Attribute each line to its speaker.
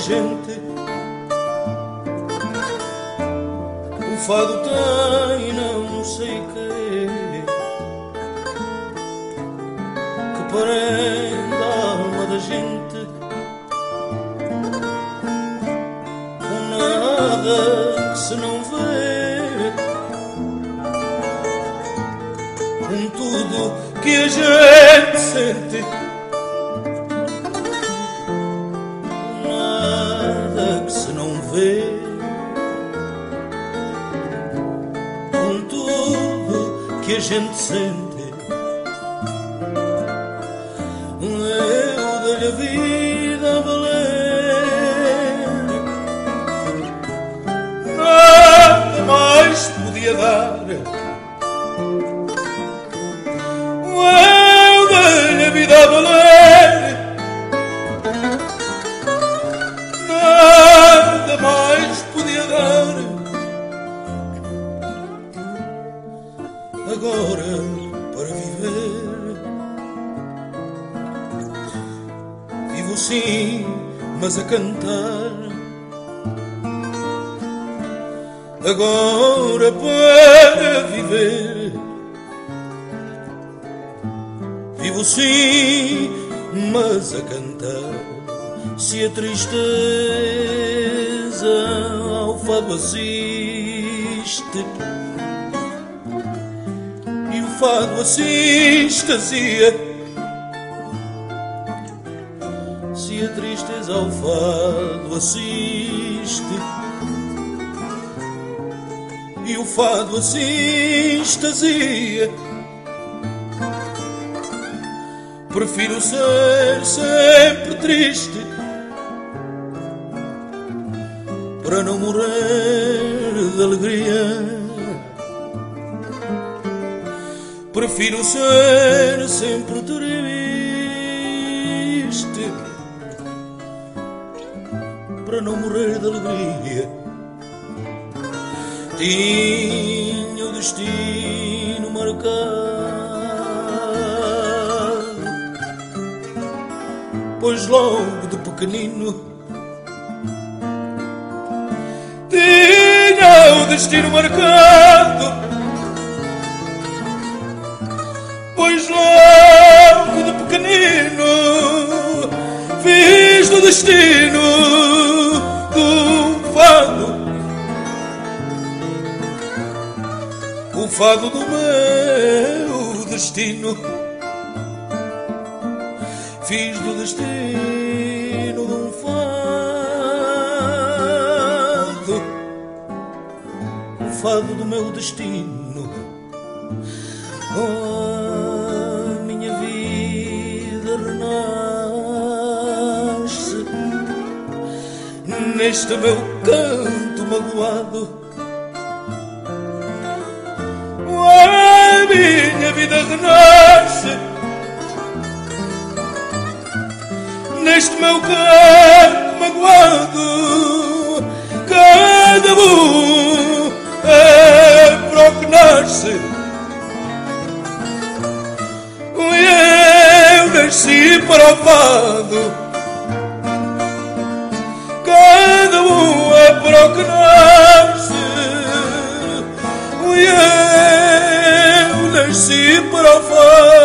Speaker 1: gente. O fado tem não sei quê que prende a alma da gente, com nada que se não vê, com tudo que a gente sente, com nada que se não vê, com tudo que a gente sente. Eu dei-lhe a vida a valer, nada mais podia dar. Eu dei-lhe a vida a valer, nada mais podia dar. Agora, para viver, vivo sim, mas a cantar. Agora, para viver, vivo sim, mas a cantar. Se a tristeza ao fado assiste e o fado assim extasia, se a tristeza ao fado assiste e o fado assim extasia, prefiro ser sempre triste para não morrer de alegria. Prefiro ser sempre triste para não morrer de alegria. Tinha o destino marcado, pois logo de pequenino tinha o destino marcado, pois logo de pequenino fiz do destino do fado o fado do meu destino. Fiz do destino de um fado o fado do meu destino. Oh, a minha vida renasce neste meu canto magoado. Oh, a minha vida renasce neste meu canto magoado. Cada um é para o que nasce. Eu nasci para o fado. Cada um é para o que nasce. Eu nasci para o fado.